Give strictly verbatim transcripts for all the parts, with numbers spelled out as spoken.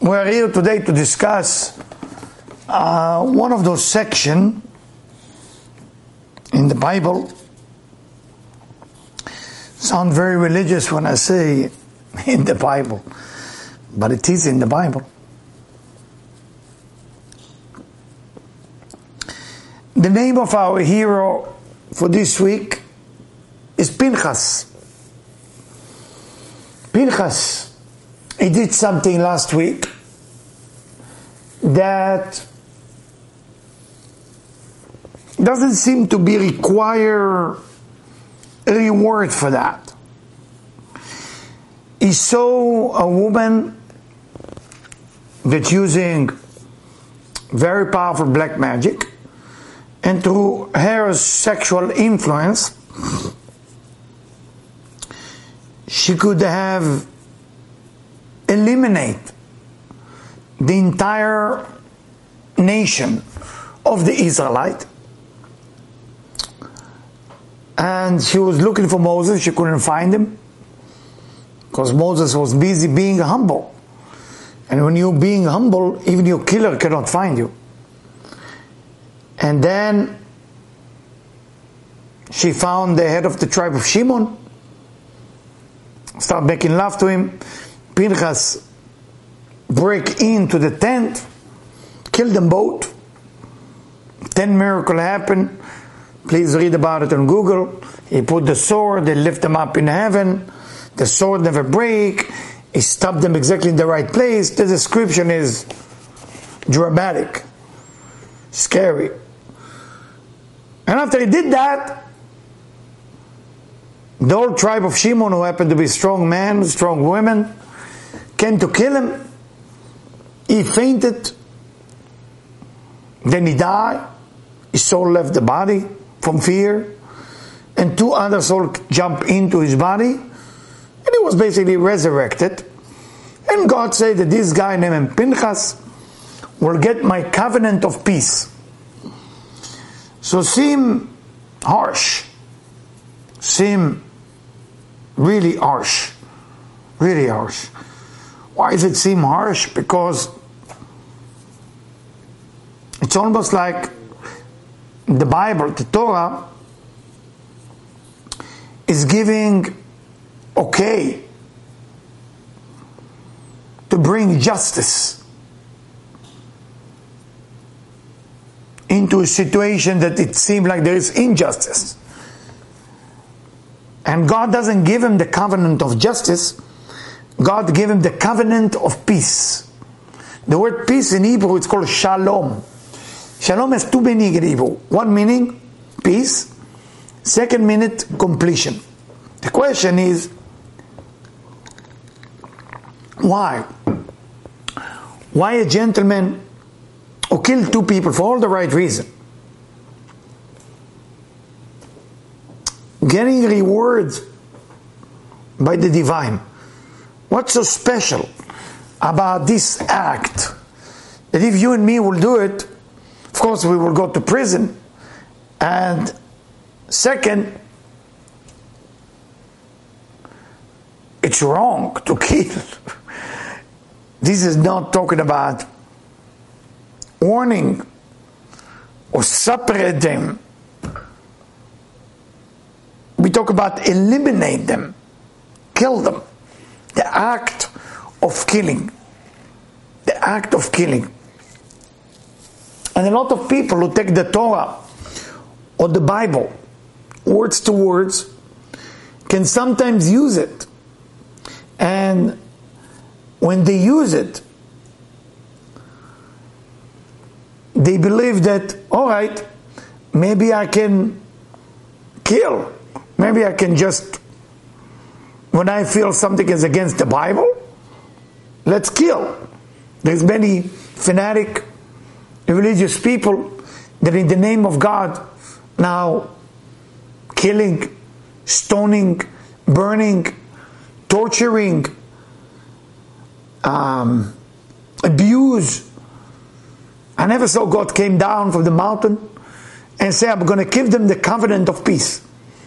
We are here today to discuss uh, one of those sections in the Bible. Sound very religious when I say in the Bible, but it is in the Bible. The name of our hero for this week is Pinchas. Pinchas, he did something last week that doesn't seem to be require a reward for that. He saw a woman that's using very powerful black magic, and through her sexual influence, she could have eliminate the entire nation of the Israelite. And she was looking for Moses. She couldn't find him because Moses was busy being humble. And when you're being humble, even your killer cannot find you. And then she found the head of the tribe of Shimon, started making love to him. Pinchas break into the tent, kill them both. Ten miracles happen. Please read about it on Google. He put the sword, they lift them up in heaven. The sword never break. He stopped them exactly in the right place. The description is dramatic, scary. And after he did that, the whole tribe of Shimon, who happened to be strong men, strong women, came to kill him. He fainted. Then he died. His soul left the body from fear. And two other souls jumped into his body. And he was basically resurrected. And God said that this guy named Pinchas will get my covenant of peace. So seem harsh. Seem really harsh. Really harsh. Why does it seem harsh? Because it's almost like the Bible, the Torah, is giving okay to bring justice into a situation that it seems like there is injustice. And God doesn't give him the covenant of justice. God gave him the covenant of peace. The word peace in Hebrew, it's called shalom. Shalom has two meanings in Hebrew. One meaning, peace. Second meaning, completion. The question is, why? Why a gentleman who killed two people for all the right reason, getting rewards by the divine? What's so special about this act that if you and me will do it, of course we will go to prison? And second, it's wrong to kill. This is not talking about warning or separate them. We talk about eliminate them, kill them. The act of killing. The act of killing. And a lot of people who take the Torah or the Bible, words to words, can sometimes use it. And when they use it, they believe that, all right, maybe I can kill. Maybe I can just, when I feel something is against the Bible, let's kill. There's many fanatic religious people that in the name of God now killing, stoning, burning, torturing, um, abuse. I never saw God came down from the mountain and say, I'm going to give them the covenant of peace.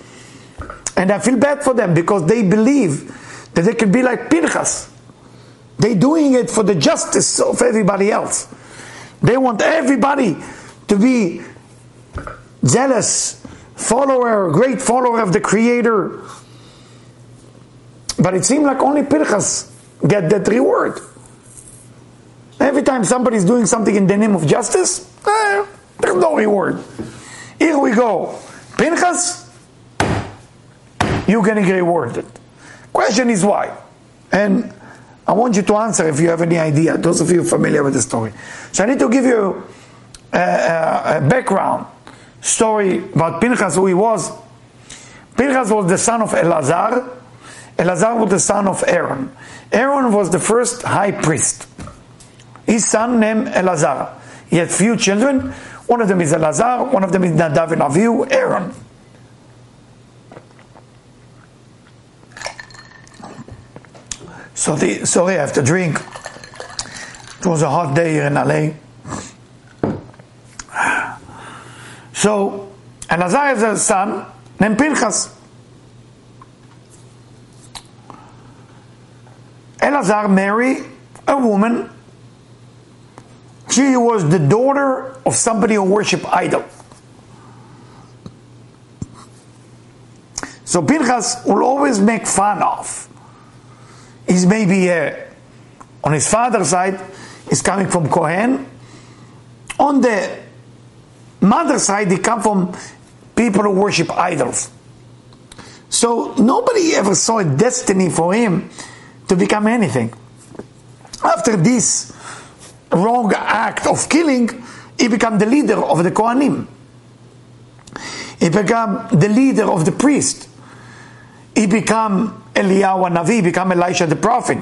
And I feel bad for them because they believe that they can be like Pinchas They're doing it for the justice of everybody else. They want everybody to be zealous follower, great follower of the Creator. But it seemed like only Pinchas get that reward. Every time somebody's doing something in the name of justice, eh, there's no reward. Here we go. Pinchas, you're getting rewarded. Question is why? And I want you to answer if you have any idea, those of you familiar with the story. So I need to give you a, a, a background story about Pinchas, who he was. Pinchas was the son of Elazar. Elazar was the son of Aaron. Aaron was the first high priest. His son named Elazar. He had few children. One of them is Elazar, one of them is Nadav and Avihu, Aaron. So the, sorry, I have to drink. It was a hot day here in L A. So, Elazar has a son named Pinchas. Elazar married a woman. She was the daughter of somebody who worshiped idol. So Pinchas will always make fun of. He's maybe uh, on his father's side, he's coming from Kohen. On the mother's side, he comes from people who worship idols. So nobody ever saw a destiny for him to become anything. After this wrong act of killing, he became the leader of the Kohanim. He became the leader of the priest. He became Eliyahu Navi, become Elisha the prophet.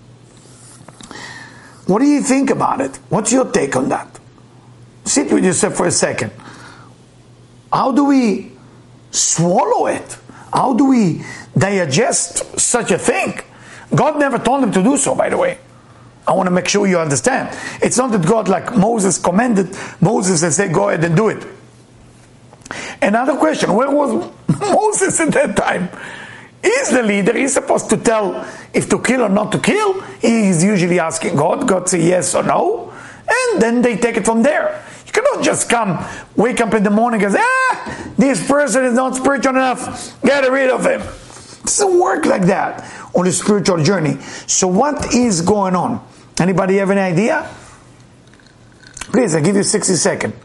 What do you think about it? What's your take on that? Sit with yourself for a second. How do we swallow it? How do we digest such a thing? God never told him to do so, by the way. I want to make sure you understand. It's not that God, like Moses, commanded Moses and said, go ahead and do it. Another question, where was Moses at that time? He's the leader. He's supposed to tell if to kill or not to kill. He's usually asking God. God say yes or no. And then they take it from there. You cannot just come, wake up in the morning and say, ah, this person is not spiritual enough. Get rid of him. It doesn't work like that on the spiritual journey. So what is going on? Anybody have any idea? Please, I give you sixty seconds.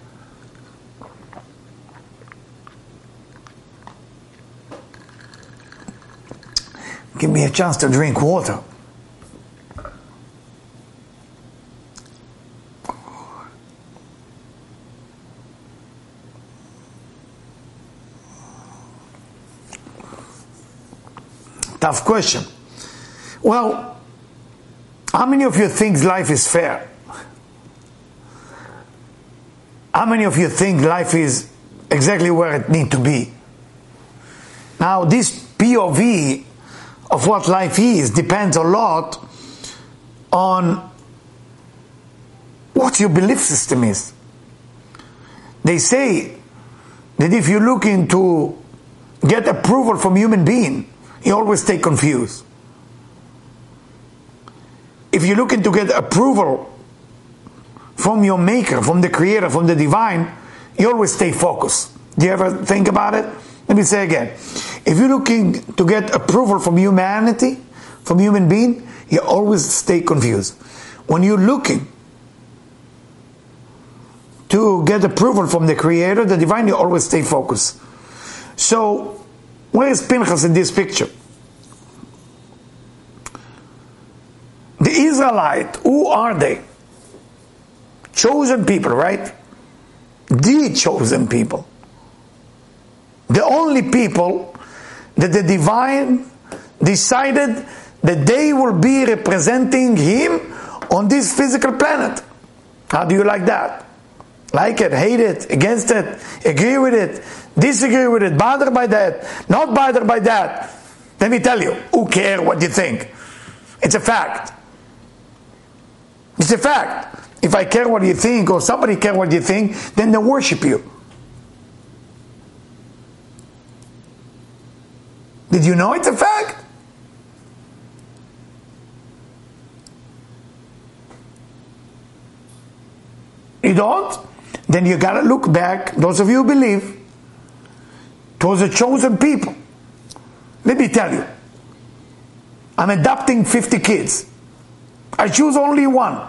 Give me a chance to drink water. Tough question. Well, how many of you think life is fair? How many of you think life is exactly where it needs to be? Now, this P O V of what life is depends a lot on what your belief system is. They say that if you're looking to get approval from human being, you always stay confused. If you're looking to get approval from your maker, from the creator, from the divine, you always stay focused. Do you ever think about it? Let me say again. If you're looking to get approval from humanity, from human being, you always stay confused. When you're looking to get approval from the creator, the divine, you always stay focused. So, where is Pinchas in this picture? The Israelite, who are they? Chosen people, right? The chosen people. The only people that the divine decided that they will be representing him on this physical planet. How do you like that? Like it, hate it, against it, agree with it, disagree with it, bothered by that, not bothered by that. Let me tell you, who cares what you think? It's a fact. It's a fact. If I care what you think, or somebody care what you think, then they worship you. Did you know it's a fact? You don't? Then you gotta look back, those of you who believe, towards the chosen people. Let me tell you, I'm adopting fifty kids. I choose only one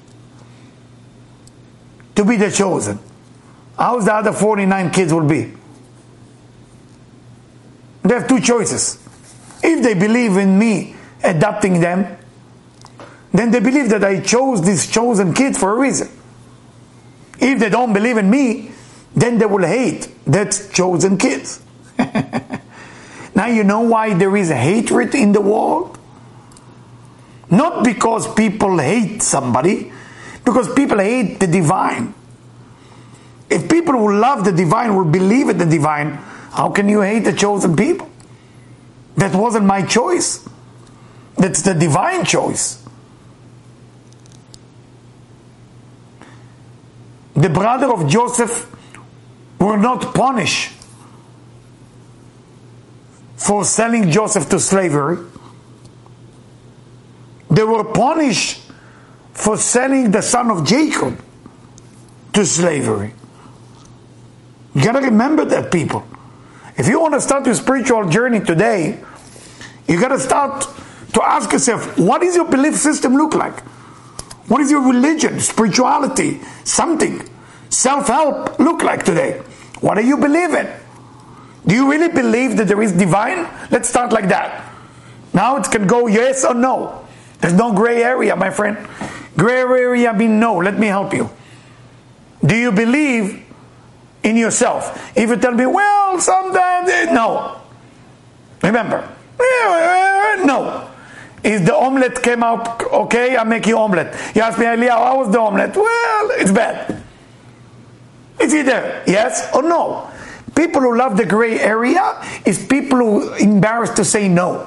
to be the chosen. How's the other forty-nine kids will be? They have two choices. If they believe in me adopting them, then they believe that I chose these chosen kids for a reason. If they don't believe in me, then they will hate that chosen kids. Now you know why there is hatred in the world? Not because people hate somebody, because people hate the divine. If people who love the divine will believe in the divine, how can you hate the chosen people? That wasn't my choice. That's the divine choice. The brother of Joseph were not punished for selling Joseph to slavery. They were punished for selling the son of Jacob to slavery. You gotta remember that, people. If you want to start your spiritual journey today, you gotta start to ask yourself, what does your belief system look like? What is your religion, spirituality, something, self-help look like today? What do you believe in? Do you really believe that there is divine? Let's start like that. Now it can go yes or no. There's no gray area, my friend. Gray area means no. Let me help you. Do you believe in yourself? If you tell me, well, sometimes, no. Remember, no. Is the omelette came out okay? I make you omelette. You ask me, Eliyahu, how was the omelette? Well, it's bad. It's either yes or no. People who love the gray area is people who are embarrassed to say no.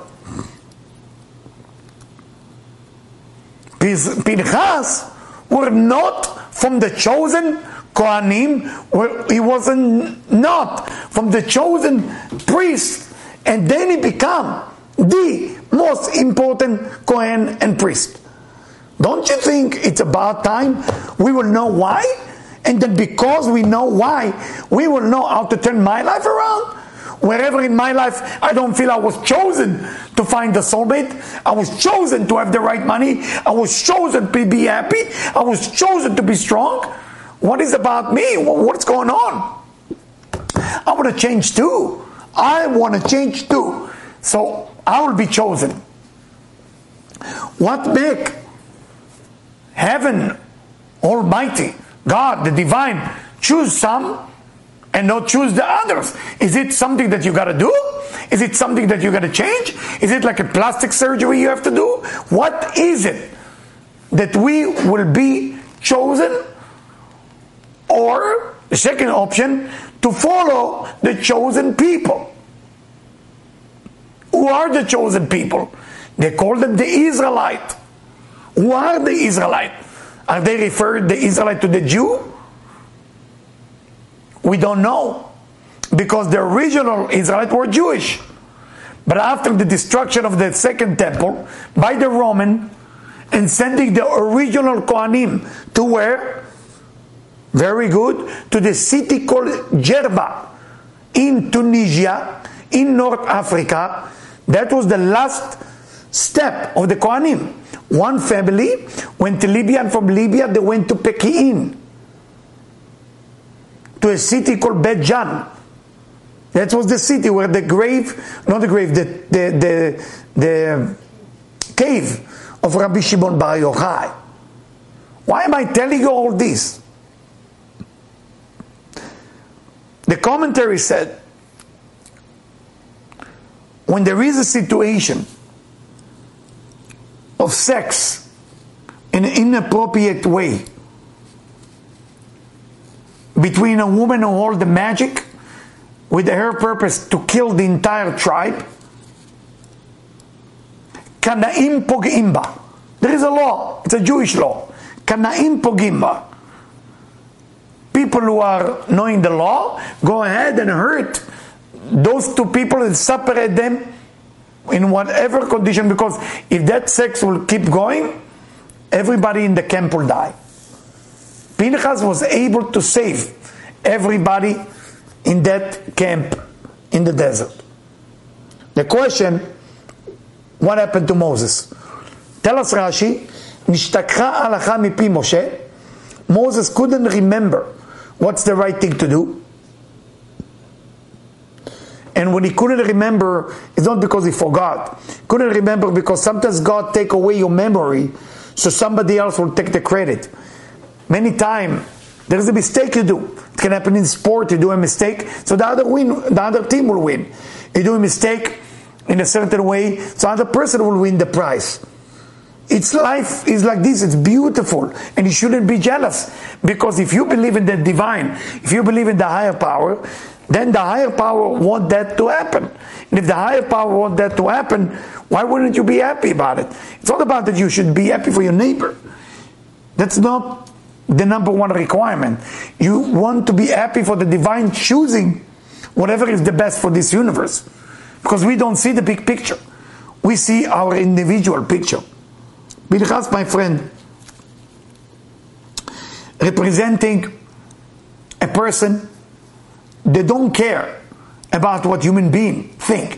Pinchas were not from the chosen Kohanim, he wasn't not from the chosen priest, and then he became the most important Kohen and priest. Don't you think it's about time we will know why? And then because we know why, we will know how to turn my life around. Wherever in my life I don't feel I was chosen to find the soulmate, I was chosen to have the right money, I was chosen to be happy, I was chosen to be strong. What is about me? What's going on? I want to change too. I want to change too. So I will be chosen. What make heaven Almighty, God, the divine, choose some and not choose the others? Is it something that you got to do? Is it something that you got to change? Is it like a plastic surgery you have to do? What is it that we will be chosen? Or the second option, to follow the chosen people. Who are the chosen people? They call them the Israelite. Who are the Israelite? Are they referred the Israelite to the Jew? We don't know, because the original Israelites were Jewish. But after the destruction of the second temple by the Roman and sending the original Kohanim to where? Very good. To the city called Jerba in Tunisia, in North Africa. That was the last step of the Kohanim. One family went to Libya, and from Libya they went to Pekin, to a city called Bet Jan. That was the city where the grave, not the grave, the, the, the, the cave of Rabbi Shimon Bar Yochai. Why am I telling you all this? The commentary said, when there is a situation of sex in an inappropriate way between a woman who holds the magic with her purpose to kill the entire tribe, Kana'im pog'im ba. There is a law, it's a Jewish law. Kana'im pog'im ba. People who are knowing the law go ahead and hurt those two people and separate them in whatever condition, because if that sex will keep going, everybody in the camp will die. Pinchas was able to save everybody in that camp in the desert. The question, what happened to Moses? Tell us Rashi, Nishtakha halacha mipi Moshe. Moses couldn't remember what's the right thing to do. And when he couldn't remember, it's not because he forgot. Couldn't remember because sometimes God take away your memory so somebody else will take the credit. Many times, there's a mistake you do. It can happen in sport, you do a mistake, so the other win, the other team will win. You do a mistake in a certain way, so other person will win the prize. Its life is like this, it's beautiful, and you shouldn't be jealous. Because if you believe in the divine, if you believe in the higher power, then the higher power want that to happen. And if the higher power want that to happen, why wouldn't you be happy about it? It's not about that you should be happy for your neighbor. That's not the number one requirement. You want to be happy for the divine choosing whatever is the best for this universe. Because we don't see the big picture. We see our individual picture. Pinchas, my friend, representing a person that don't care about what human beings think,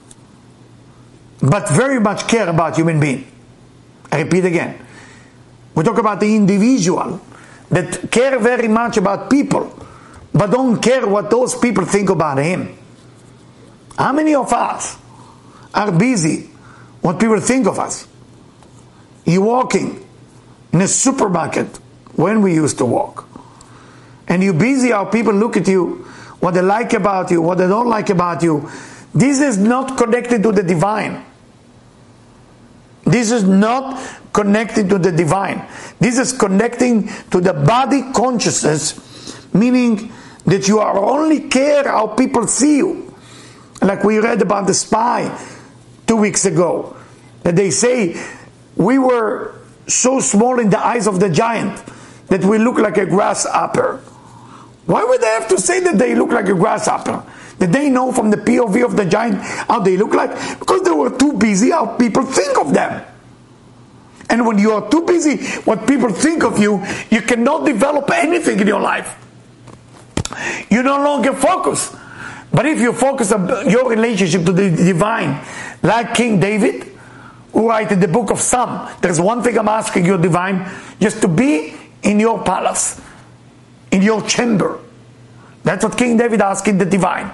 but very much care about human being. I repeat again. We talk about the individual that care very much about people, but don't care what those people think about him. How many of us are busy what people think of us? You're walking in a supermarket when we used to walk, and you're busy how people look at you, what they like about you, what they don't like about you. This is not connected to the divine. This is not connected to the divine. This is connecting to the body consciousness, meaning that you are only care how people see you. Like we read about the spy two weeks ago, that they say we were so small in the eyes of the giant that we look like a grasshopper. Why would they have to say that they look like a grasshopper? Did they know from the P O V of the giant how they look like? Because they were too busy how people think of them. And when you are too busy what people think of you, you cannot develop anything in your life. You no longer focus. But if you focus on your relationship to the divine, like King David, who wrote in the book of Psalm, there's one thing I'm asking you, divine, just to be in your palace, in your chamber. That's what King David asked in the divine.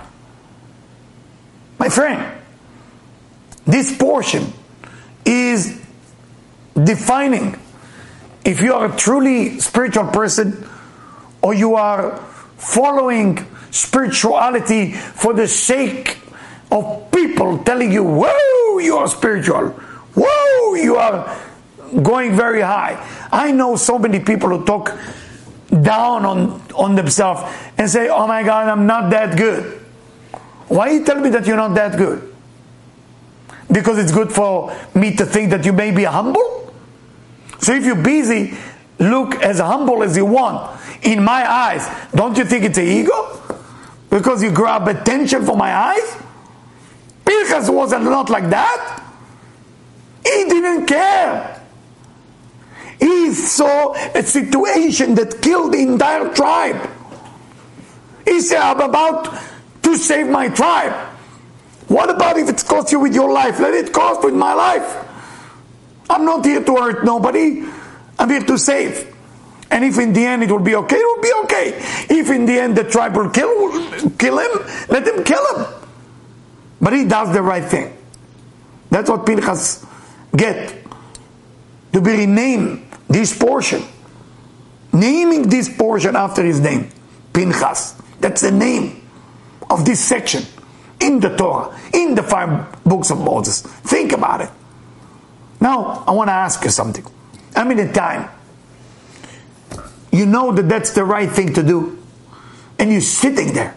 My friend, this portion is defining if you are a truly spiritual person or you are following spirituality for the sake of people telling you, whoa, you are spiritual. Whoa, you are going very high. I know so many people who talk down on, on themselves and say, oh my God, I'm not that good. Why you tell me that you're not that good? Because it's good for me to think that you may be humble? So if you're busy, look as humble as you want. In my eyes, don't you think it's an ego? Because you grab attention from my eyes? Pinchas was not like that. He didn't care. He saw a situation that killed the entire tribe. He said, I'm about to save my tribe. What about if it costs you with your life? Let it cost with my life. I'm not here to hurt nobody. I'm here to save. And if in the end it will be okay, it will be okay. If in the end the tribe will kill, will kill him, let him kill him. But he does the right thing. That's what Pinchas get. To be renamed this portion. Naming this portion after his name. Pinchas. That's the name of this section in the Torah, in the five books of Moses. Think about it. Now, I want to ask you something. I mean, the time you know that that's the right thing to do, and you're sitting there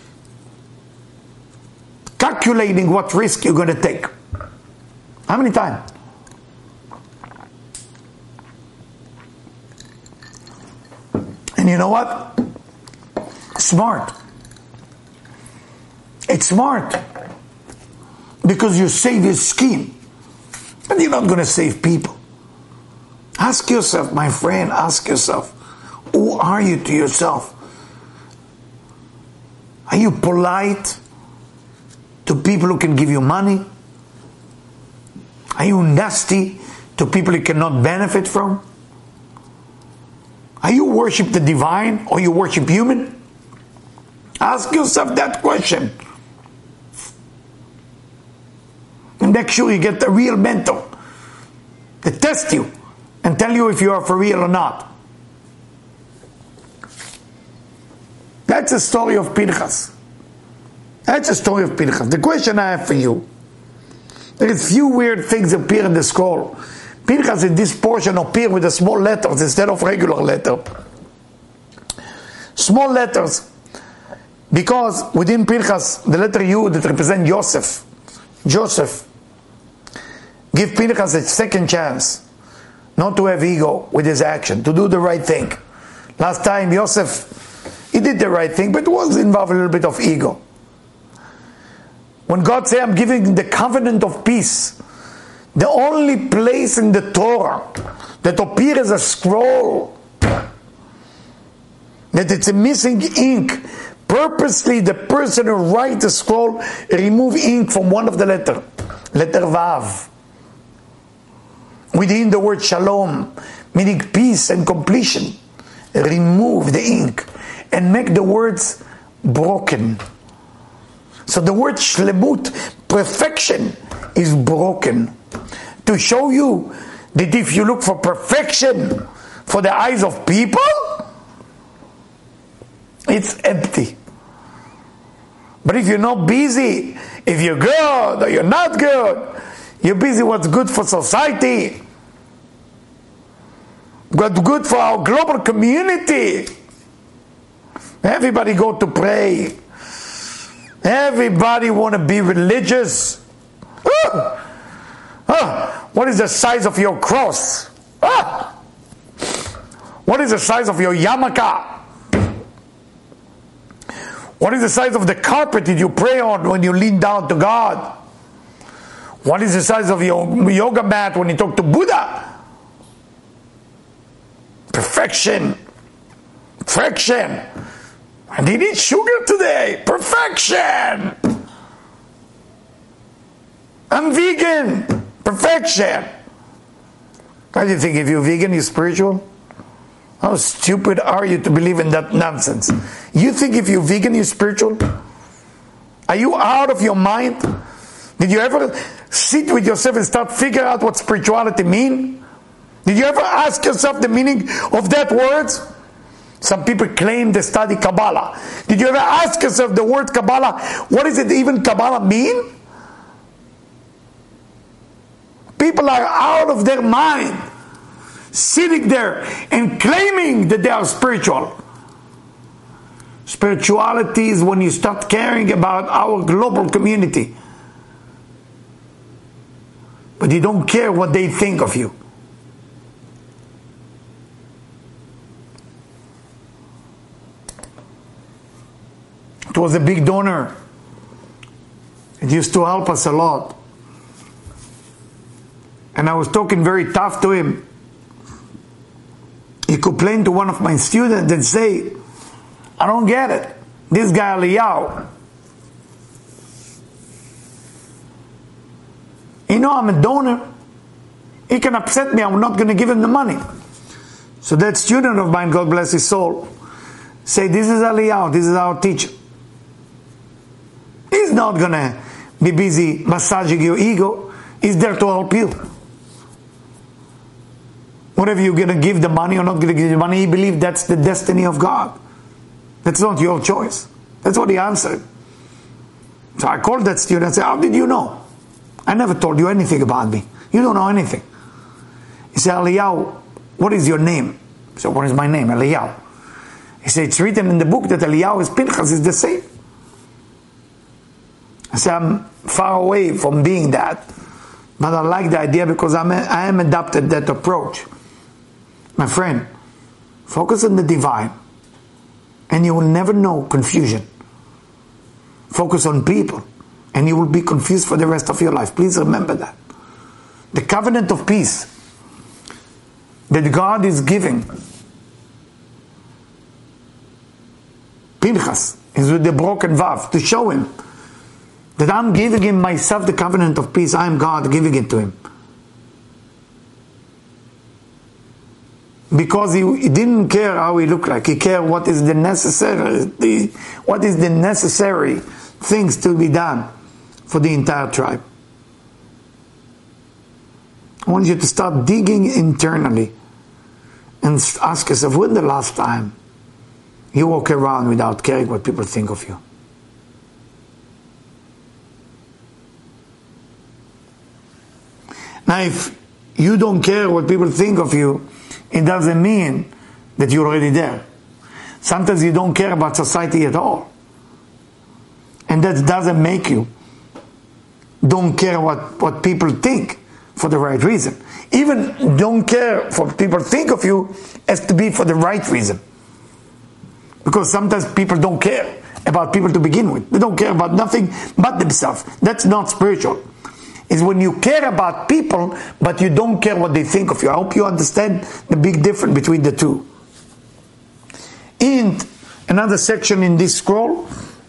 calculating what risk you're going to take. How many times? And you know what? Smart. It's smart. Because you save your scheme. But you're not going to save people. Ask yourself, my friend, ask yourself, who are you to yourself? Are you polite to people who can give you money? Are you nasty to people you cannot benefit from? Are you worship the divine or you worship human? Ask yourself that question. And make sure you get a real mentor to test you and tell you if you are for real or not. That's the story of Pinchas. That's the story of Pinchas. The question I have for you, there is few weird things appear in the scroll. Pinchas in this portion appear with the small letters instead of regular letter. Small letters, because within Pinchas, the letter U that represents Joseph, Joseph, give Pinchas a second chance not to have ego with his action, to do the right thing. Last time Joseph, he did the right thing, but was involved a little bit of ego. When God said, I'm giving the covenant of peace, the only place in the Torah that appears as a scroll, that it's a missing ink, purposely the person who writes the scroll remove ink from one of the letters, letter Vav. Within the word shalom, meaning peace and completion, remove the ink and make the words broken. So the word shlemut, perfection, is broken. To show you that if you look for perfection for the eyes of people, it's empty. But if you're not busy, if you're good or you're not good, you're busy what's good for society, what's good for our global community. Everybody go to pray. Everybody want to be religious. Ah! Ah! What is the size of your cross? Ah! What is the size of your yarmulke? What is the size of the carpet that you pray on when you lean down to God? What is the size of your yoga mat when you talk to Buddha? Perfection. Perfection. I didn't eat sugar today. Perfection. I'm vegan. Perfection. Why do you think if you're vegan, you're spiritual? How stupid are you to believe in that nonsense? You think if you're vegan, you're spiritual? Are you out of your mind? Did you ever sit with yourself and start figuring out what spirituality means? Did you ever ask yourself the meaning of that word? Some people claim they study Kabbalah. Did you ever ask yourself the word Kabbalah, what does it even Kabbalah mean? People are out of their mind, sitting there and claiming that they are spiritual. Spirituality is when you start caring about our global community, but you don't care what they think of you. It was a big donor. It used to help us a lot. And I was talking very tough to him. He complained to one of my students and say, I don't get it. This guy Eliyahu, you know I'm a donor. He can upset me. I'm not going to give him the money. So that student of mine, God bless his soul, say, this is Eliyahu. This is our teacher. He's not going to be busy massaging your ego. He's there to help you. Whatever you're going to give the money or not going to give the money, he believes that's the destiny of God. That's not your choice. That's what he answered. So I called that student and said, how did you know? I never told you anything about me. You don't know anything. He said, Eliyahu, what is your name? So what is my name? Eliyahu. He said, it's written in the book that Eliyahu is Pinchas is the same. I said, I'm far away from being that, but I like the idea because I'm a, I am adopted that approach. My friend, focus on the divine and you will never know confusion. Focus on people and you will be confused for the rest of your life. Please remember that. The covenant of peace that God is giving Pinchas is with the broken vav to show him that I'm giving him myself the covenant of peace. I am God giving it to him. Because he, he didn't care how he looked like. He cared what is the necessary, the, what is the necessary things to be done for the entire tribe. I want you to start digging internally and ask yourself, when the last time you walk around without caring what people think of you? Now, if you don't care what people think of you, it doesn't mean that you're already there. Sometimes you don't care about society at all. And that doesn't make you don't care what, what people think for the right reason. Even don't care for what people think of you has to be for the right reason. Because sometimes people don't care about people to begin with. They don't care about nothing but themselves. That's not spiritual. It's when you care about people, but you don't care what they think of you. I hope you understand the big difference between the two. In another section in this scroll,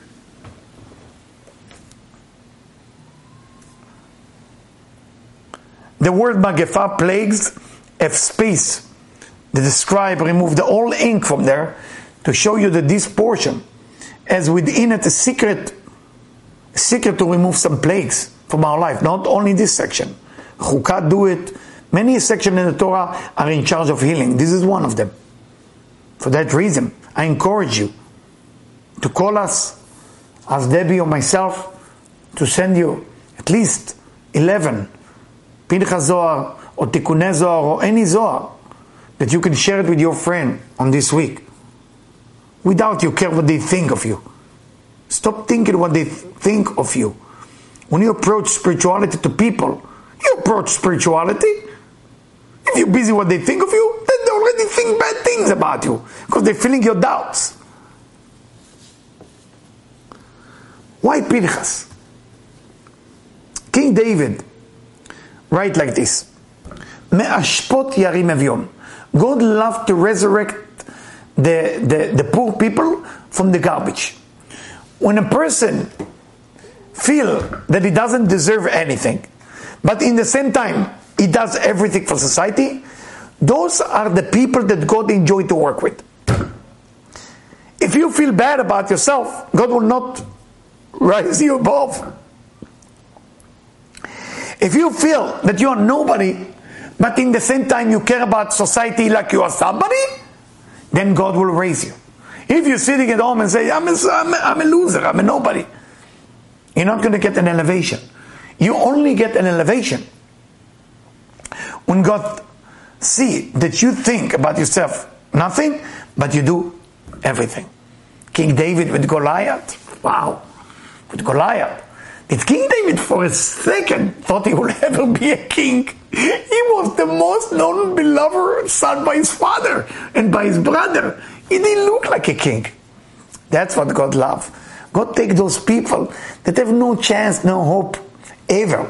the word Magefa, plagues, have space. The scribe removed the whole ink from there to show you that this portion has within it a secret, a secret to remove some plagues from our life. Not only this section. Chukah do it. Many sections in the Torah are in charge of healing. This is one of them. For that reason, I encourage you to call us, ask Debbie or myself, to send you at least eleven Pinchas Zohar or Tikkunei Zohar or any Zohar that you can share it with your friend on this week. Without you care what they think of you. Stop thinking what they think of you. When you approach spirituality to people, you approach spirituality. If you're busy what they think of you, then they already think bad things about you because they're feeling your doubts. Why Pinchas? King David write like this: Me'ashpot yarim evion. God loved to resurrect the, the, the poor people from the garbage. When a person feel that he doesn't deserve anything, but in the same time he does everything for society, those are the people that God enjoys to work with. If you feel bad about yourself, God will not rise you above. If you feel that you are nobody, but in the same time you care about society like you are somebody, then God will raise you. If you're sitting at home and say, I'm a, I'm a, I'm a loser, I'm a nobody, you're not going to get an elevation. You only get an elevation when God see that you think about yourself nothing, but you do everything. King David with Goliath, wow, with Goliath. Did King David for a second thought he would ever be a king? He was the most known beloved son by his father and by his brother. He didn't look like a king. That's what God loves. God take those people that have no chance, no hope ever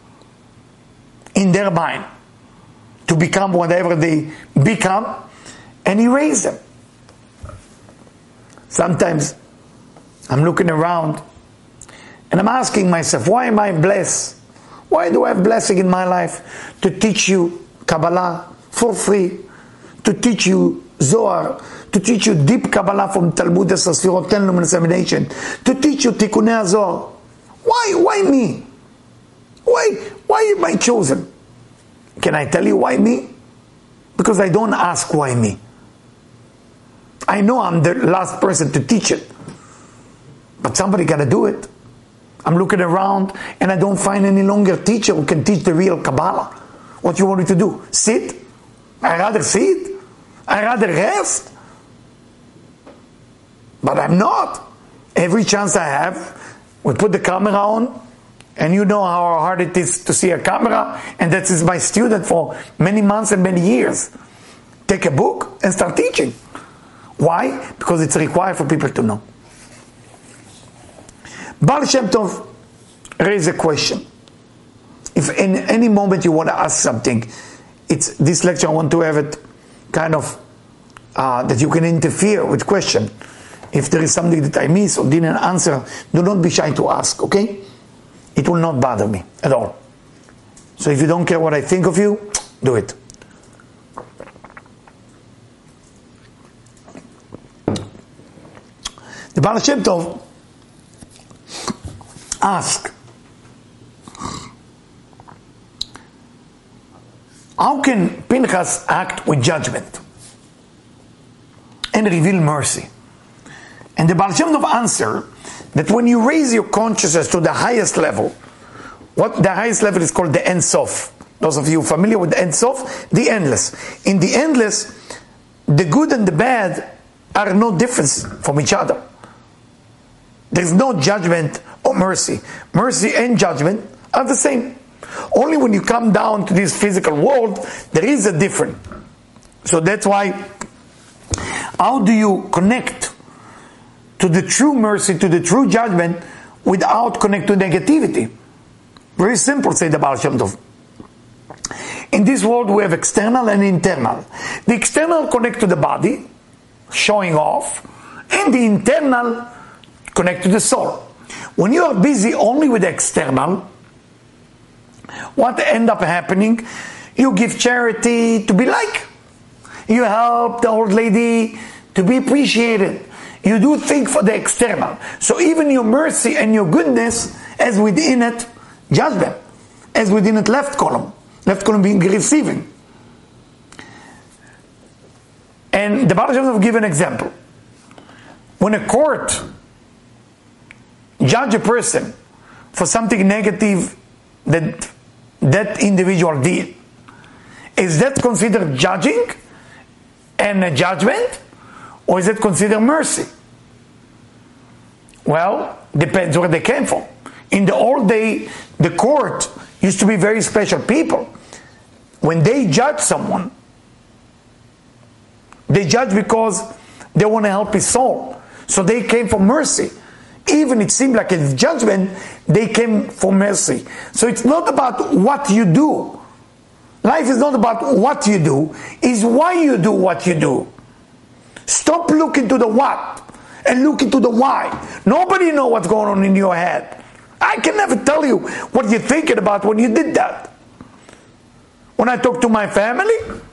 in their mind to become whatever they become, and He raised them. Sometimes I'm looking around and I'm asking myself, why am I blessed? Why do I have blessing in my life to teach you Kabbalah for free, to teach you Zohar, to teach you deep Kabbalah from Talmud Sasirot, ten luminous emanation, to teach you Tikkunei Zohar? Why? Why me? Why? Why am I chosen? Can I tell you why me? Because I don't ask why me. I know I'm the last person to teach it, but somebody got to do it. I'm looking around and I don't find any longer teacher who can teach the real Kabbalah. What you want me to do? Sit? I'd rather sit. I'd rather rest. But I'm not. Every chance I have, we put the camera on, and you know how hard it is to see a camera, and that is my student for many months and many years. Take a book and start teaching. Why? Because it's required for people to know. Baal Shem Tov raised a question. If in any moment you want to ask something, it's this lecture I want to have it kind of uh, that you can interfere with question. If there is something that I miss or didn't answer, do not be shy to ask, okay? It will not bother me at all. So if you don't care what I think of you, do it. The Baal Shem Tov asked, how can Pinchas act with judgment and reveal mercy? And the Baal Shem Tov answered that when you raise your consciousness to the highest level, what the highest level is called the Ein Sof. Those of you familiar with the Ein Sof, the endless. In the endless, the good and the bad are no difference from each other. There's no judgment or mercy. Mercy and judgment are the same. Only when you come down to this physical world, there is a difference. So that's why, how do you connect to the true mercy, to the true judgment, without connect to negativity? Very simple, say the Baal Shem Tov. In this world we have external and internal. The external connect to the body, showing off, and the internal connect to the soul. When you are busy only with the external, what end up happening? You give charity to be liked. You help the old lady to be appreciated. You do things for the external. So even your mercy and your goodness has within it judgment, as within it left column. Left column being receiving. And the Baal Shem Tov give an example. When a court judge a person for something negative that that individual did, is that considered judging and a judgment, or is it considered mercy? Well, depends where they came from. In the old day, the court used to be very special people. When they judge someone, they judge because they want to help his soul. So they came for mercy. Even it seemed like it's judgment, they came for mercy. So it's not about what you do. Life is not about what you do, it's why you do what you do. Stop looking to the what and look into the why. Nobody knows what's going on in your head. I can never tell you what you're thinking about when you did that. When I talk to my family,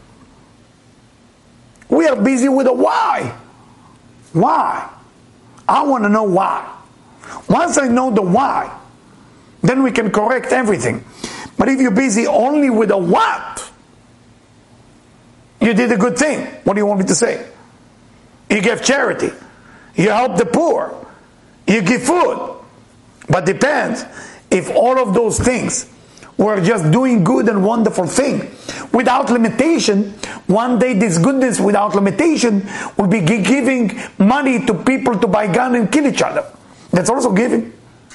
we are busy with the why. Why? I want to know why. Once I know the why, then we can correct everything. But if you're busy only with the what, you did a good thing. What do you want me to say? You gave charity. You help the poor. You give food. But depends if all of those things were just doing good and wonderful thing without limitation. One day this goodness without limitation will be giving money to people to buy gun and kill each other. That's also giving.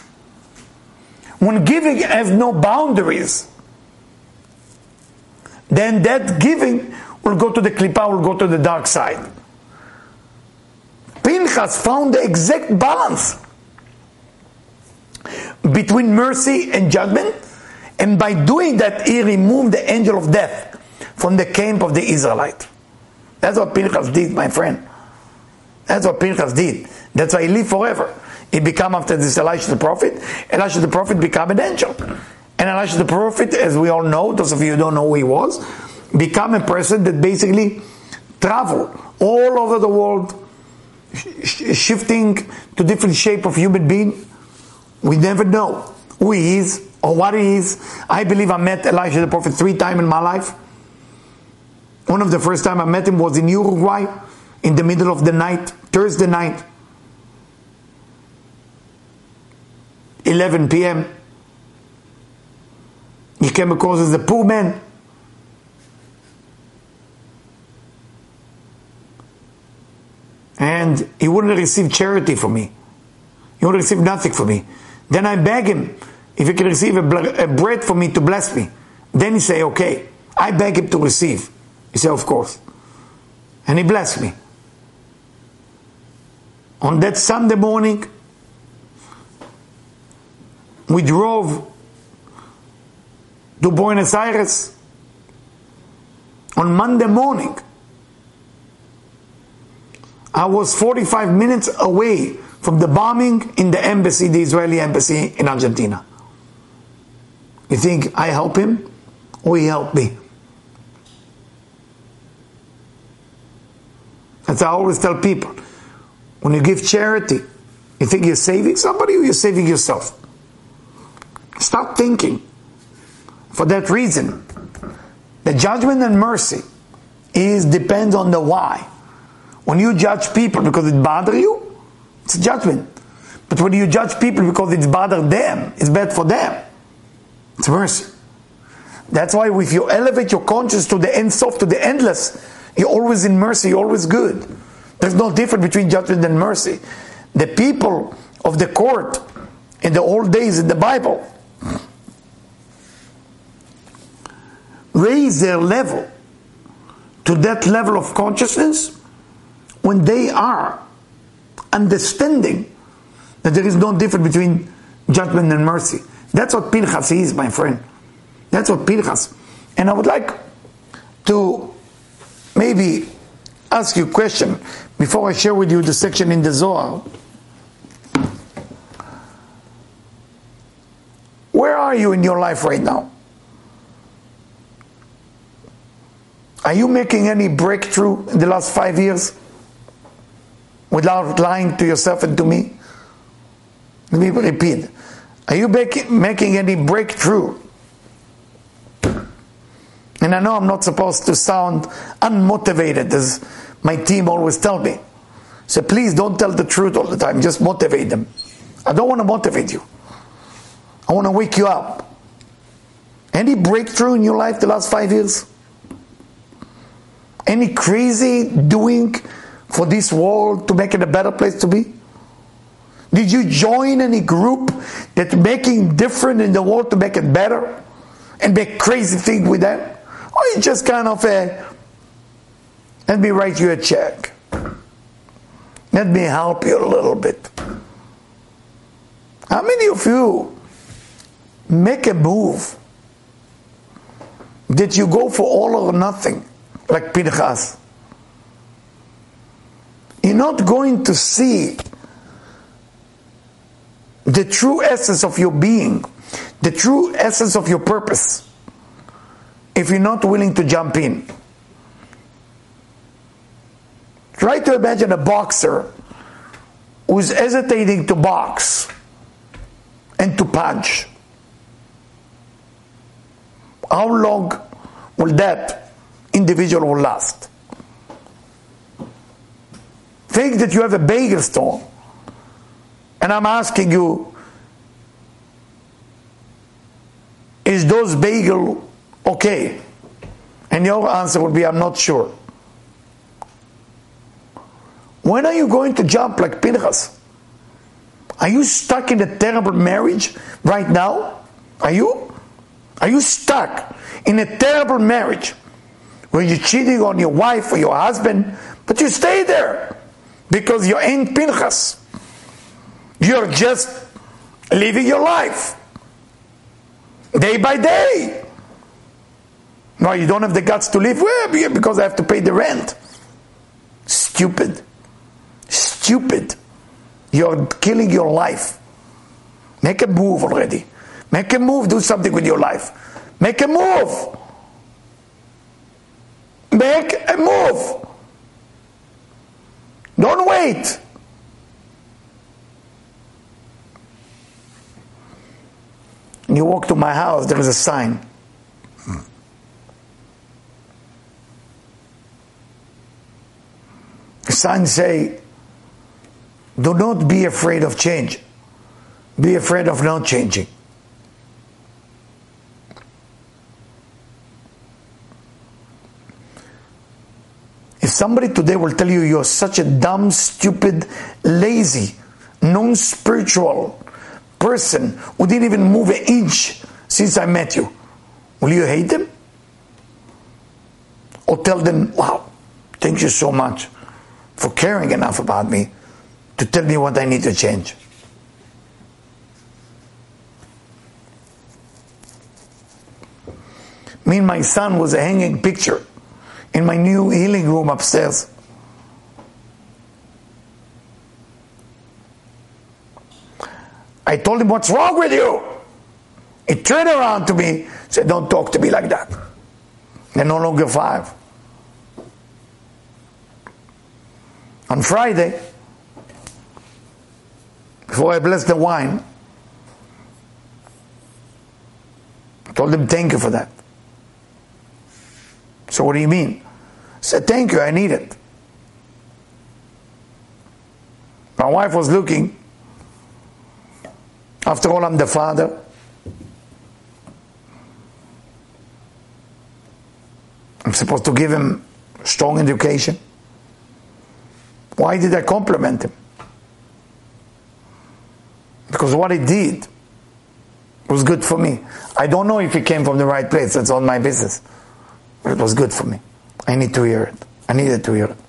When giving has no boundaries, then that giving will go to the klipa, will go to the dark side. Pinchas found the exact balance between mercy and judgment, and by doing that he removed the angel of death from the camp of the Israelite. That's what Pinchas did, my friend. That's what Pinchas did. That's why he lived forever. He became, after this, Elisha the prophet. Elisha the prophet became an angel. And Elisha the prophet, as we all know, those of you who don't know who he was, became a person that basically traveled all over the world, sh- shifting to different shape of human being. We never know who he is or what he is. I believe I met Elisha the prophet three times in my life. One of the first time I met him was in Uruguay, in the middle of the night, Thursday night, eleven p.m. He came across as a poor man. And he wouldn't receive charity from me. He wouldn't receive nothing from me. Then I beg him if he can receive a, ble- a bread for me to bless me. Then he say, okay. I beg him to receive. He said, of course. And he blessed me. On that Sunday morning, we drove to Buenos Aires. On Monday morning, I was forty-five minutes away from the bombing in the embassy, the Israeli embassy in Argentina. You think I help him or he helped me? As I always tell people, when you give charity, you think you're saving somebody or you're saving yourself? Stop thinking. For that reason, the judgment and mercy is depends on the why. When you judge people because it bothers you, it's a judgment. But when you judge people because it's bothered them, it's bad for them, it's mercy. That's why if you elevate your conscience to the Ein Sof, to the endless, you're always in mercy, you're always good. There's no difference between judgment and mercy. The people of the court in the old days in the Bible raise their level to that level of consciousness when they are understanding that there is no difference between judgment and mercy. That's what Pinchas is, my friend. That's what Pinchas. And I would like to maybe ask you a question before I share with you the section in the Zohar. Where are you in your life right now? Are you making any breakthrough in the last five years without lying to yourself and to me? Let me repeat. Are you making any breakthrough? And I know I'm not supposed to sound unmotivated, as my team always tell me. So please don't tell the truth all the time. Just motivate them. I don't want to motivate you. I want to wake you up. Any breakthrough in your life the last five years? Any crazy doing for this world to make it a better place to be? Did you join any group that's making different in the world to make it better? And make crazy things with that? Or you just kind of a, let me write you a check. Let me help you a little bit. How many of you make a move that you go for all or nothing, like Pinchas? You're not going to see the true essence of your being, the true essence of your purpose, if you're not willing to jump in. Try to imagine a boxer who's hesitating to box and to punch. How long will that individual will last? Think that you have a bagel store, and I'm asking you, is those bagel okay? And your answer would be, I'm not sure. When are you going to jump like Pinchas? Are you stuck in a terrible marriage right now? Are you? Are you stuck in a terrible marriage where you're cheating on your wife or your husband, but you stay there because you ain't Pinchas? You're just living your life day by day. No, you don't have the guts to live. Well, because I have to pay the rent. Stupid. Stupid. You're killing your life. Make a move already. Make a move. Do something with your life. Make a move. Make a move. Don't wait. When you walk to my house, there is a sign. The sign say, do not be afraid of change. Be afraid of not changing. If somebody today will tell you you're such a dumb, stupid, lazy, non-spiritual person who didn't even move an inch since I met you, will you hate them? Or tell them, wow, thank you so much for caring enough about me to tell me what I need to change? Me and my son was a hanging picture in my new healing room upstairs. I told him, what's wrong with you? He turned around to me, said, don't talk to me like that. They're no longer five. On Friday, before I blessed the wine, I told him, thank you for that. So what do you mean? I said, thank you, I need it. My wife was looking. After all, I'm the father. I'm supposed to give him strong education. Why did I compliment him? Because what he did was good for me. I don't know if he came from the right place. That's all my business. But it was good for me. I need to hear it. I needed to hear it.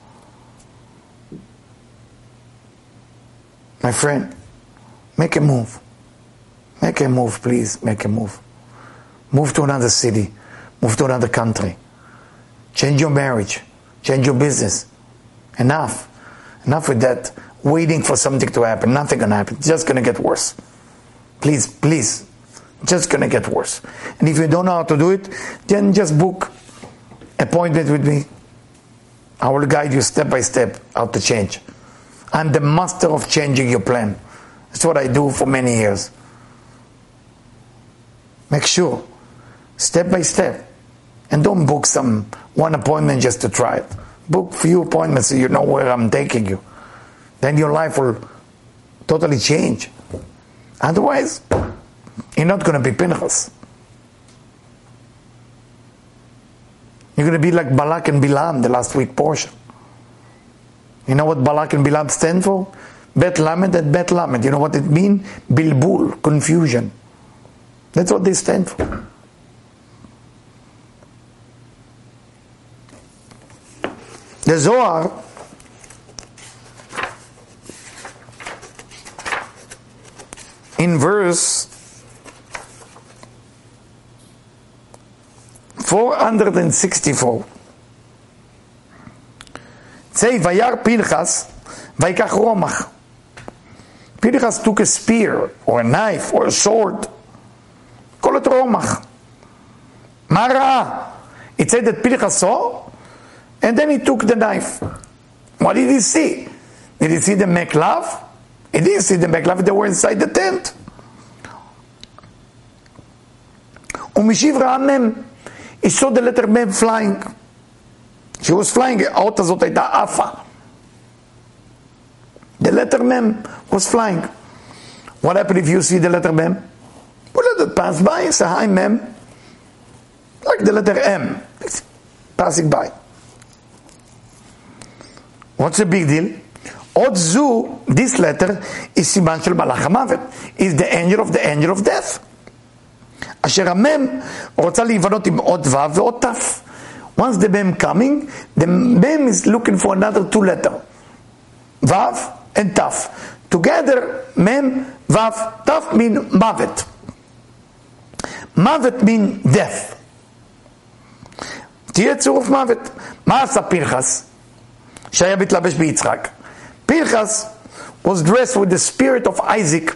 My friend, make a move. Make a move, please. Make a move. Move to another city. Move to another country. Change your marriage. Change your business. Enough. Enough with that. Waiting for something to happen. Nothing gonna happen. It's just gonna get worse. Please, please. Just gonna get worse. And if you don't know how to do it, then just book appointment with me. I will guide you step by step how to change. I'm the master of changing your plan. That's what I do for many years. Make sure, step by step. And don't book some one appointment just to try it. Book few appointments so you know where I'm taking you. Then your life will totally change. Otherwise, you're not going to be Pinchas. You're going to be like Balak and Bilam, the last week portion. You know what Balak and Bilam stand for? Bet Lamed and Bet Lamed. You know what it means? Bilbul, confusion. That's what they stand for. The Zohar in verse four hundred sixty-four say Vayar Pinchas Vaikach Romach. Pinchas took a spear or a knife or a sword. Call it Romach. Mara. It said that Pinchas saw, and then he took the knife. What did he see? Did he see the meklav? He didn't see the meklav. They were inside the tent. Umishiv Ra'amem. He saw the letter Mem flying. She was flying. האות הזאת הייתה עפה. The letter Mem was flying. What happened if you see the letter Mem? Well, let it pass by. Say, hi, Mem. Like the letter M. It's passing by. What's the big deal? Od zu, this letter, is Siman shel Malach HaMavet. Is the angel of the angel of death. אשר המם רוצה להיבנות עם עוד ו' ועוד ת'. Once the mem coming, the mem is looking for another two letter. Vav and taf. Together, mem, vav, taf mean mavet. Mavet mean death. תהיה צירוף מוות. מה עשה פנחס? שהיה מתלבש ביצחק. פנחס was dressed with the spirit of Isaac.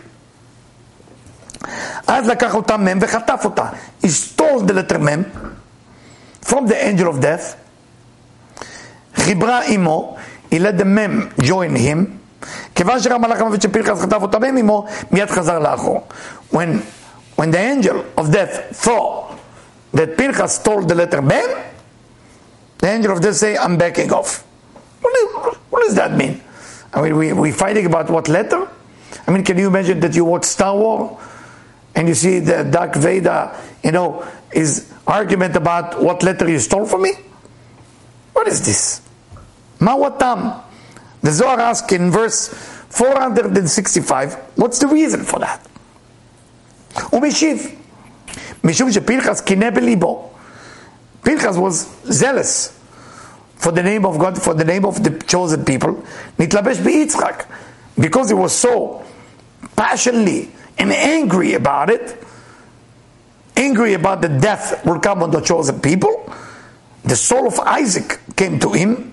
אז לקח אותה מם וחטף אותה. He stole the letter mem from the angel of death. חיברה עמו, he let the mem join him. כיוון שראה מלאך המוות שפנחס חטף אותה מם עמו, מיד חזר לאחור. When, when the angel of death thought that Pinchas stole the letter mem, the angel of death say, I'm backing off. What, is, what does that mean? I mean, we, we're fighting about what letter? I mean, can you imagine that you watch Star Wars and you see the Darth Vader, you know, is argument about what letter you stole from me? What is this? Mawatam. The Zohar asks in verse four hundred sixty-five, what's the reason for that? Umeshiv. Mishum shepinchas kineh belibo. Pinchas was zealous for the name of God, for the name of the chosen people. Nitlabesh beyitzchak. Because he was so passionately and angry about it, angry about the death will come on the chosen people, the soul of Isaac came to him.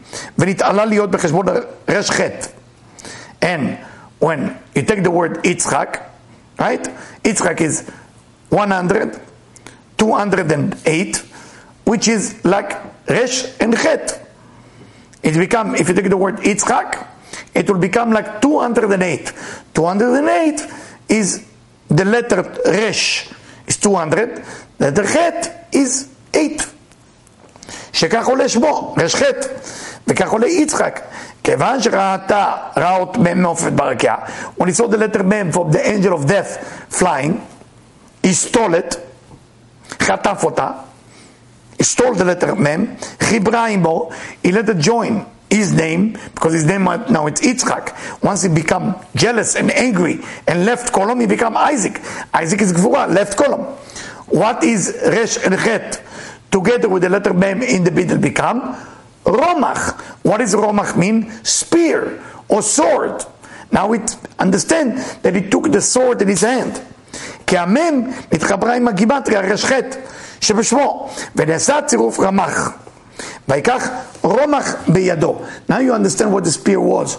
And when you take the word Yitzchak, right? Yitzchak is one hundred, two hundred eight, which is like Resh and Chet. It become, if you take the word Yitzchak, it will become like two hundred eight. two hundred eight is the letter Resh is two hundred, the letter Chet is eight. שכך עולה שמו, רש חט, וכך עולה יצחק. כיוון שראתה, ראה אות מם מעופפת ברקיע, when he saw the letter mem from the angel of death flying, he stole it, חטף אותה, he stole the letter mem, חיברה עמו, he let it join his name, because his name now it's Yitzchak. Once he become jealous and angry and left column, he become Isaac. Isaac is Gvura, left column. What is Resh and Chet? Together with the letter Mem in the middle become Romach. What does Romach mean? Spear or sword. Now we understand that he took the sword in his hand. כי המם התחברה עם הגימטריה רש חט שבשמו ונעשה צירוף רמח ויקח רומח בידו. Now you understand what the spear was.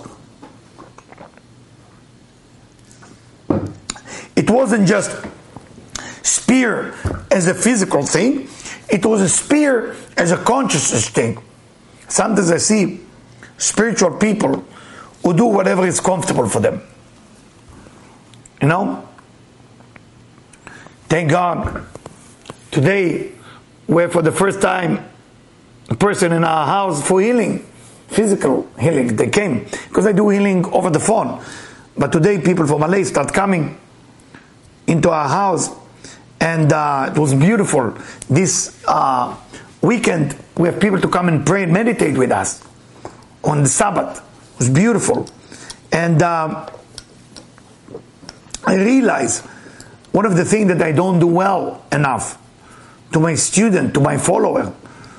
It wasn't just spear as a physical thing, it was a spear as a consciousness thing. Sometimes I see spiritual people who do whatever is comfortable for them. You know? Thank God. Today, we're for the first time a person in our house for healing, physical healing. They came because I do healing over the phone. But today, people from Malay start coming into our house, and uh, it was beautiful. This uh, weekend, we have people to come and pray and meditate with us on the Sabbath. It was beautiful, and uh, I realized one of the things that I don't do well enough to my student, to my follower,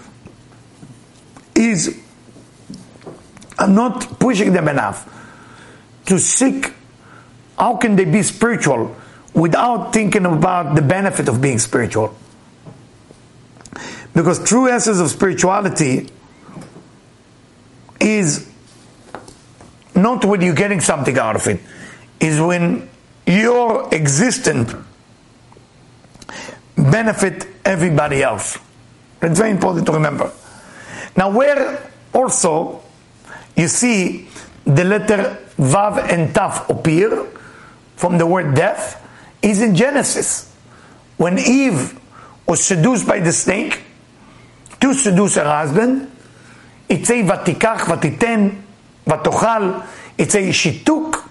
is I'm not pushing them enough to seek how can they be spiritual without thinking about the benefit of being spiritual. Because true essence of spirituality is not when you're getting something out of it, is when your existence benefit everybody else. It's very important to remember. Now, where also you see the letter Vav and Taf appear from the word death is in Genesis. When Eve was seduced by the snake to seduce her husband, it says Vatikach, Vatiten, Vatochal. It says she took,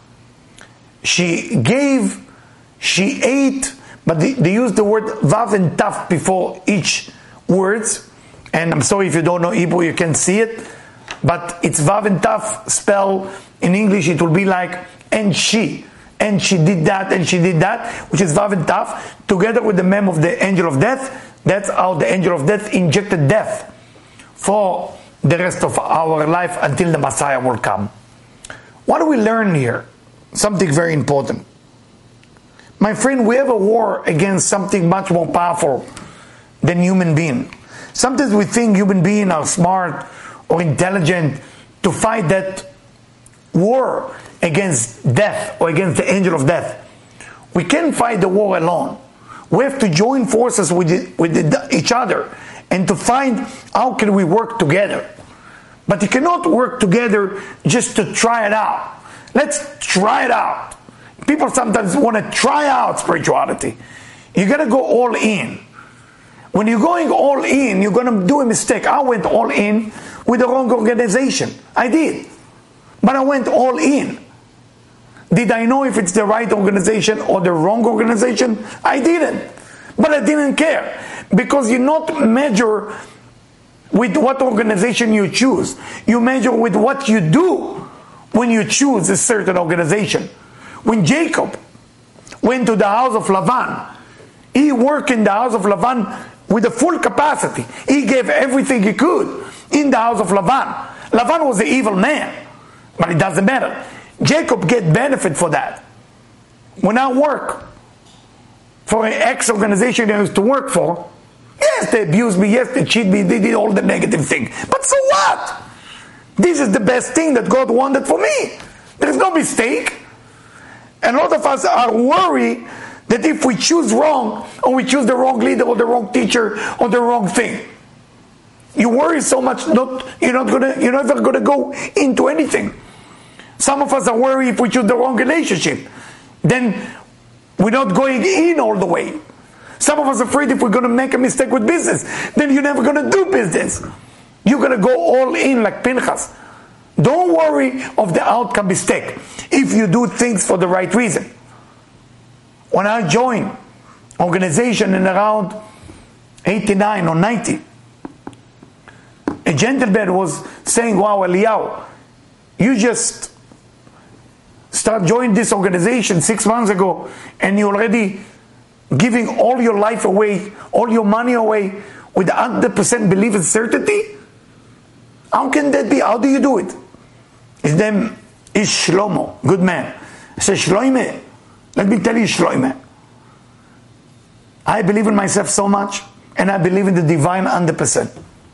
she gave, she ate, but they, they use the word Vav and Taf before each words. And I'm sorry if you don't know Hebrew, you can see it. But it's Vav and Taf spell in English, it will be like, and she. And she did that, and she did that, which is Vav and Taf, together with the mem of the angel of death. That's how the angel of death injected death for the rest of our life until the Messiah will come. What do we learn here? Something very important. My friend, we have a war against something much more powerful than human being. Sometimes we think human beings are smart or intelligent to fight that war against death or against the angel of death. We can't fight the war alone. We have to join forces with, it, with it, each other and to find how can we work together. But you cannot work together just to try it out. Let's try it out. People sometimes want to try out spirituality. You got to go all in. When you're going all in, you're going to do a mistake. I went all in with the wrong organization. I did. But I went all in. Did I know if it's the right organization or the wrong organization? I didn't. But I didn't care. Because you not measure with what organization you choose. You measure with what you do when you choose a certain organization. When Jacob went to the house of Lavan, he worked in the house of Lavan with a full capacity. He gave everything he could in the house of Lavan. Lavan was the evil man, but it doesn't matter. Jacob get benefit for that. When I work for an ex-organization I used to work for, yes, they abused me, yes, they cheated me, they did all the negative things. But so what? This is the best thing that God wanted for me. There is no mistake. And a lot of us are worried that if we choose wrong, or we choose the wrong leader, or the wrong teacher, or the wrong thing, you worry so much, not, you're not gonna, you're never gonna go into anything. Some of us are worried if we choose the wrong relationship, then we're not going in all the way. Some of us are afraid if we're gonna make a mistake with business, then you're never gonna do business. You're gonna go all in like Pinchas. Don't worry of the outcome mistake if you do things for the right reason. When I joined organization in around eighty-nine or ninety, a gentleman was saying, wow, Eliyahu, you just start joining this organization six months ago and you're already giving all your life away, all your money away with one hundred percent belief and certainty? How can that be? How do you do it? His name is Shlomo, good man. I said, Shloime, let me tell you, Shloime, I believe in myself so much, and I believe in the divine one hundred percent.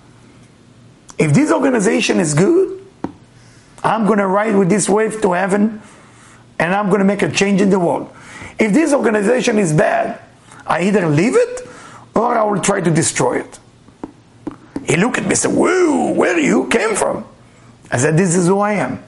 If this organization is good, I'm going to ride with this wave to heaven, and I'm going to make a change in the world. If this organization is bad, I either leave it, or I will try to destroy it. He looked at me and said, whoa, where you came from? I said, this is who I am.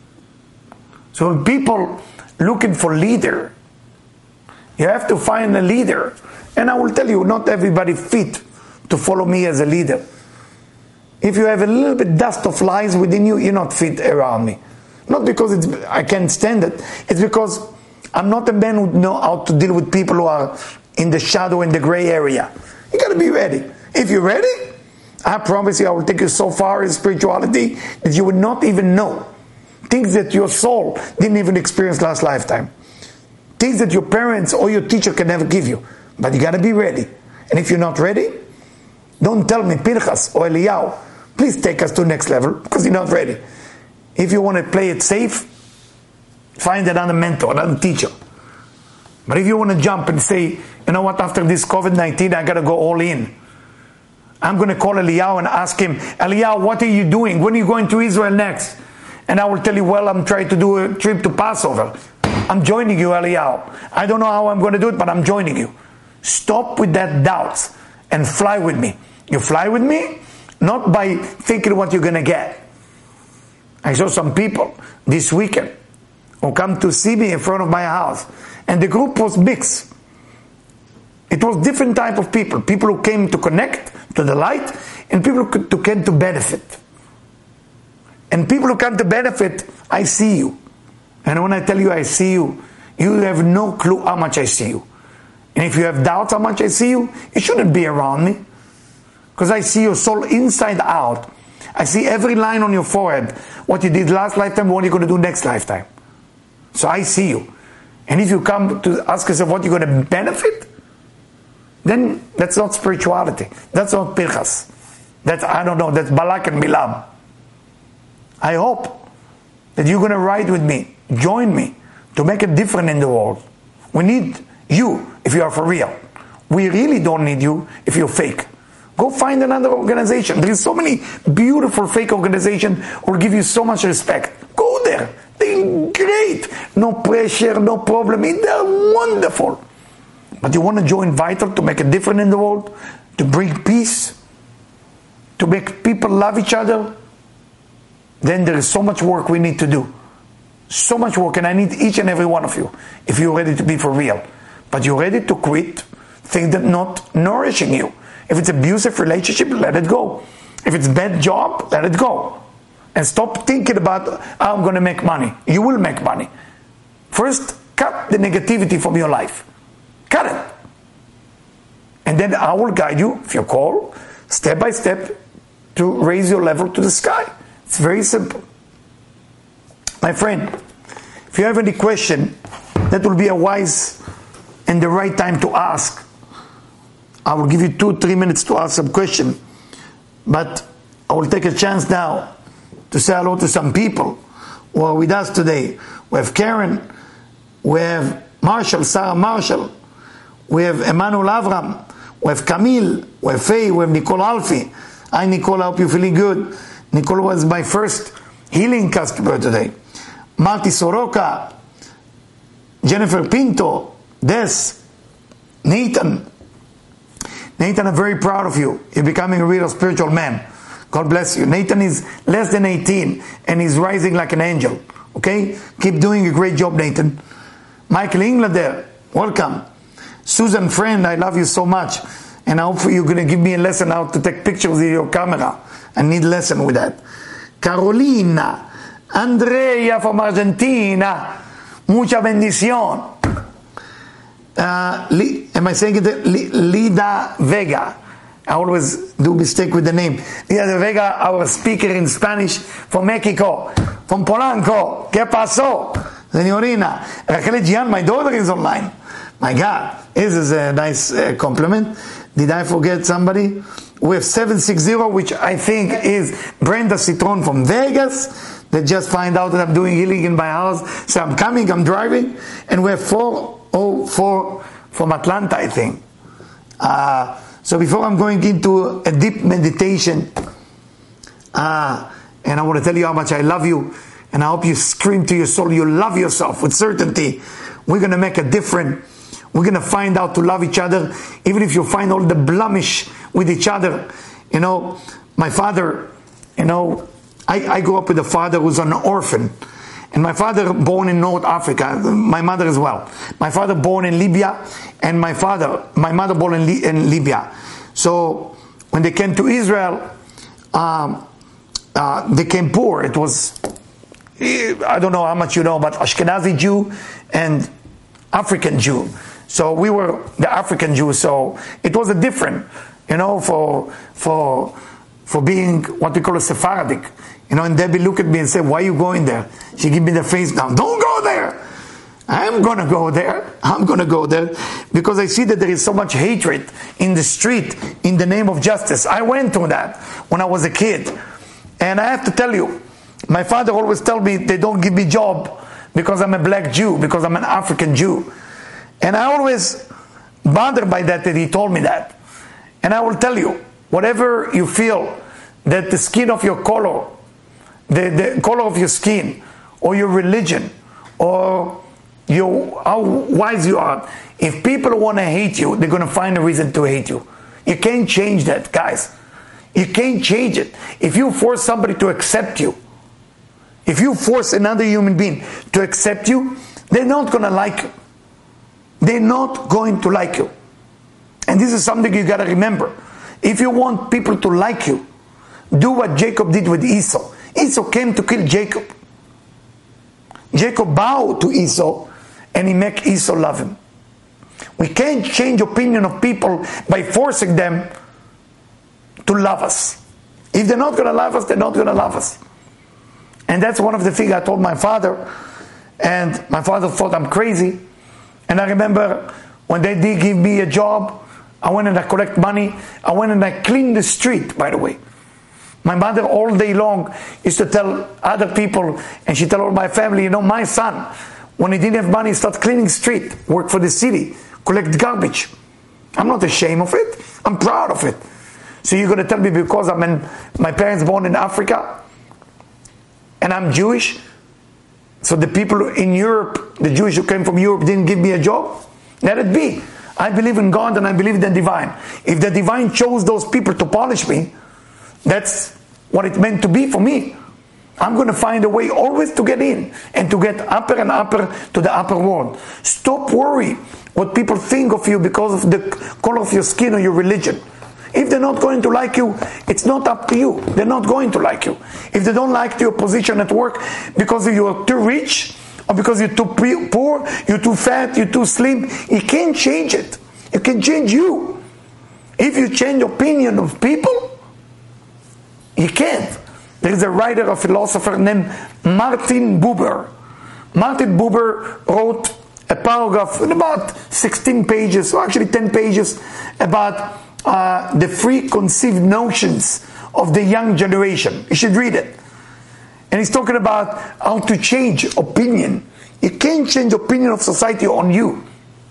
So when people looking for leader, you have to find a leader. And I will tell you, not everybody fit to follow me as a leader. If you have a little bit dust of lies within you, you're not fit around me. Not because it's, I can't stand it. It's because I'm not a man who know how to deal with people who are in the shadow, in the gray area. You got to be ready. If you're ready, I promise you I will take you so far in spirituality that you would not even know. Things that your soul didn't even experience last lifetime. Things that your parents or your teacher can never give you. But you got to be ready. And if you're not ready, don't tell me, Pinchas or Eliyahu, please take us to the next level, because you're not ready. If you want to play it safe, find another mentor, another teacher. But if you want to jump and say, you know what, after this COVID nineteen, I got to go all in. I'm going to call Eliyahu and ask him, Eliyahu, what are you doing? When are you going to Israel next? And I will tell you, well, I'm trying to do a trip to Passover. I'm joining you, Eliyahu. I don't know how I'm going to do it, but I'm joining you. Stop with that doubts and fly with me. You fly with me, not by thinking what you're going to get. I saw some people this weekend who come to see me in front of my house, and the group was mixed. It was different type of people. People who came to connect to the light, and people who came to benefit. And people who come to benefit, I see you. And when I tell you I see you, you have no clue how much I see you. And if you have doubts how much I see you, you shouldn't be around me. Because I see your soul inside out. I see every line on your forehead. What you did last lifetime, what you're going to do next lifetime. So I see you. And if you come to ask yourself what you're going to benefit, then that's not spirituality. That's not Pinchas. That's, I don't know, that's Balak and Bilam. I hope that you're going to ride with me, join me, to make a difference in the world. We need you if you are for real. We really don't need you if you're fake. Go find another organization. There is so many beautiful fake organizations who will give you so much respect. Go there. They're great. No pressure, no problem. They're wonderful. But you want to join Vital to make a difference in the world? To bring peace? To make people love each other? Then there is so much work we need to do. So much work, and I need each and every one of you, if you're ready to be for real. But you're ready to quit things that are not nourishing you. If it's abusive relationship, let it go. If it's bad job, let it go. And stop thinking about how I'm going to make money. You will make money. First, cut the negativity from your life. Cut it. And then I will guide you, if you're called, step by step, to raise your level to the sky. It's very simple. My friend, if you have any question, that will be a wise and the right time to ask. I will give you two, three minutes to ask some question. But I will take a chance now to say hello to some people who are with us today. We have Karen, we have Marshall, Sarah Marshall, we have Emmanuel Avram, we have Camille, we have Faye, we have Nicole Alfie. Hi Nicole, I hope you're feeling good. Nicole was my first healing customer today. Marty Soroka, Jennifer Pinto, Des, Nathan. Nathan, I'm very proud of you. You're becoming a real spiritual man. God bless you. Nathan is less than eighteen and he's rising like an angel. Okay? Keep doing a great job, Nathan. Michael Englander, welcome. Susan Friend, I love you so much. And I hope you're going to give me a lesson how to take pictures with your camera. I need a lesson with that. Carolina, Andrea from Argentina, mucha bendición. Uh, am I saying it? Lida Vega. I always do mistake with the name. Lida Vega, our speaker in Spanish from Mexico, from Polanco. ¿Qué pasó? Señorina. Rachel Gian, my daughter is online. My God, this is a nice uh, compliment. Did I forget somebody? We have seven six zero, which I think is Brenda Citron from Vegas. They just find out that I'm doing healing in my house. So I'm coming, I'm driving. And we have four oh four from Atlanta, I think. Uh, so before I'm going into a deep meditation, uh, and I want to tell you how much I love you, and I hope you scream to your soul, you love yourself with certainty. We're going to make a difference. We're going to find out to love each other, even if you find all the blemish with each other. You know, my father, you know, I, I grew up with a father who was an orphan. And my father born in North Africa, my mother as well. My father born in Libya, and my father, my mother born in, Li- in Libya. So when they came to Israel, um, uh, they came poor. It was, I don't know how much you know about Ashkenazi Jew and African Jew. So we were the African Jews, so it was a different, you know, for for for being what we call a Sephardic. You know, and Debbie looked at me and said, why are you going there? She gave me the face down. Don't go there. I'm going to go there. I'm going to go there because I see that there is so much hatred in the street in the name of justice. I went through that when I was a kid. And I have to tell you, my father always told me they don't give me job because I'm a black Jew, because I'm an African Jew. And I always bothered by that, that he told me that. And I will tell you, whatever you feel that the skin of your color, the, the color of your skin, or your religion, or your, how wise you are, if people want to hate you, they're going to find a reason to hate you. You can't change that, guys. You can't change it. If you force somebody to accept you, if you force another human being to accept you, they're not going to like you. They're not going to like you. And this is something you got to remember. If you want people to like you, do what Jacob did with Esau. Esau came to kill Jacob. Jacob bowed to Esau, and he made Esau love him. We can't change opinion of people by forcing them to love us. If they're not going to love us, they're not going to love us. And that's one of the things I told my father, and my father thought I'm crazy. And I remember when they did give me a job, I went and I collect money. I went and I cleaned the street, by the way. My mother all day long used to tell other people, and she told all my family, you know, my son, when he didn't have money, he started cleaning street, work for the city, collect garbage. I'm not ashamed of it. I'm proud of it. So you're going to tell me because I'm in, my parents born in Africa, and I'm Jewish, so the people in Europe, the Jewish who came from Europe, didn't give me a job? Let it be. I believe in God and I believe in the divine. If the divine chose those people to punish me, that's what it meant to be for me. I'm going to find a way always to get in and to get upper and upper to the upper world. Stop worrying what people think of you because of the color of your skin or your religion. If they're not going to like you, it's not up to you. They're not going to like you. If they don't like your position at work because you're too rich, or because you're too poor, you're too fat, you're too slim, you can't change it. You can change you. If you change opinion of people, you can't. There is a writer, a philosopher named Martin Buber. Martin Buber wrote a paragraph in about sixteen pages, or actually ten pages, about uh, the preconceived notions of the young generation. You should read it. And he's talking about how to change opinion. You can't change opinion of society on you.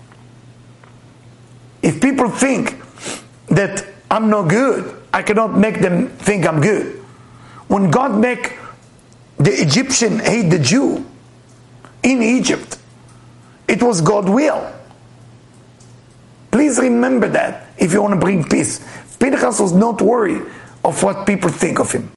If people think that I'm no good, I cannot make them think I'm good. When God make the Egyptian hate the Jew in Egypt, It was God's will. Please remember that if you want to bring peace. Pinchas was not worried of what people think of him.